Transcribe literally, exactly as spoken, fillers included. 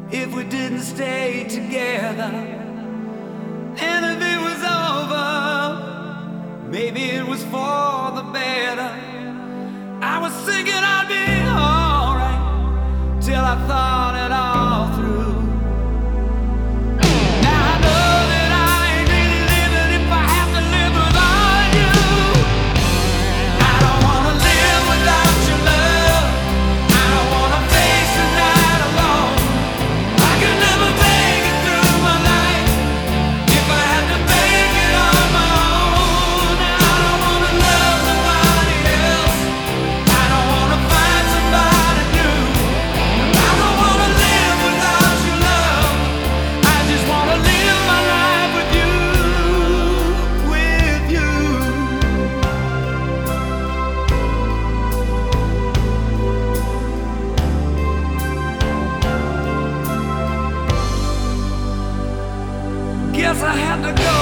if we didn't stay together. And if it was over, maybe it was for the better. I was thinking I'd be alright till I thought it all through. Now I know that I ain't really living if I have to live without you. I don't wanna live without your love. I don't wanna face the night alone. I could never make it through my life if I had to make it on my own. I don't wanna love nobody else. I don't wanna find somebody new. I don't wanna live without your love. I just wanna live my life with you, with you. Guess I had to go.